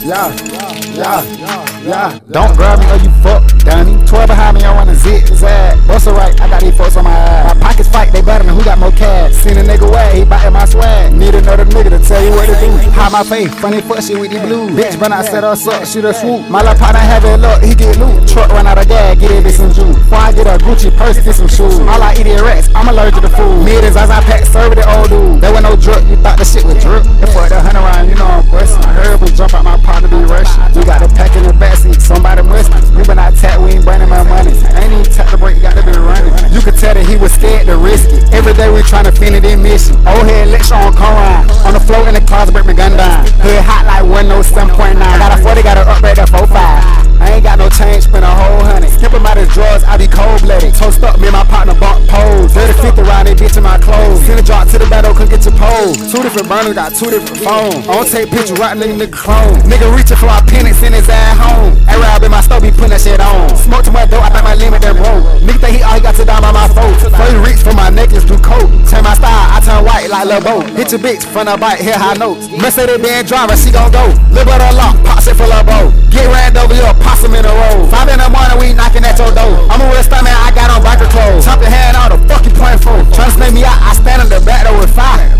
Yeah. Don't grab me or you fuck, dummy. 12 behind me, I wanna zigzag. Bust a right, I got these folks on my ass. My pockets fight, they better than who got more cash. Seen a nigga way, he biting my swag. Need another nigga to tell you what to do. Hide my face, funny fuck shit with the blue. Bitch, when I set us up, shoot a swoop. My lil' partner have it luck, he get loot. Truck run out of gas, get it, some juice. Before I get a Gucci purse, get some shoes. All I eat is rats, I'm allergic to food. Mid is as I pack, serve the old dude. There was no drip, you thought the shit was drip. They fucked the 100 round, you know I'm bustin'. I heard we jump out my partner be rushing. We got the pack in the backseat, somebody must. We been out tap, we ain't burning my money. Ain't even tap the break, got to be running. You could tell that he was scared to risk it. Every day we tryna finish this mission. Old head lecture on come round. On the floor in the closet, break my gun down. Hood hot like 107.9. Got a 40, got to upgrade that 45. I ain't got no change, spend a whole $100. Skip him out his drugs, I be cold-blooded. Toast up, me and my partner bump pose. Dirty 50 round, they bitch in my clothes. Send a drop to the battle, couldn't get your pole. 2 different burners, got 2 different phones. I don't take pictures, right nigga clone. Nigga reaching for my pennies, send his ass home. Every hour in my store, be putting that shit on. Smoke too much dope, I think my limit that broke. Nigga think he all he got to down by my throat. First reach for my necklace, do coke. Turn my style, I turn white like Lil Bo. Hit your bitch, front of bite, hit high notes. Mercedes Benz driver, she gon' go. Lil' butter lock, pops it for Lil Bo. Get ran over, you a possum in a row. 5 in the morning, we knocking at your door. I'm a real star man, I got on biker clothes. Chop your hand out, the fuck you playing for? Tryna snake me out, I stand in the back door with fire.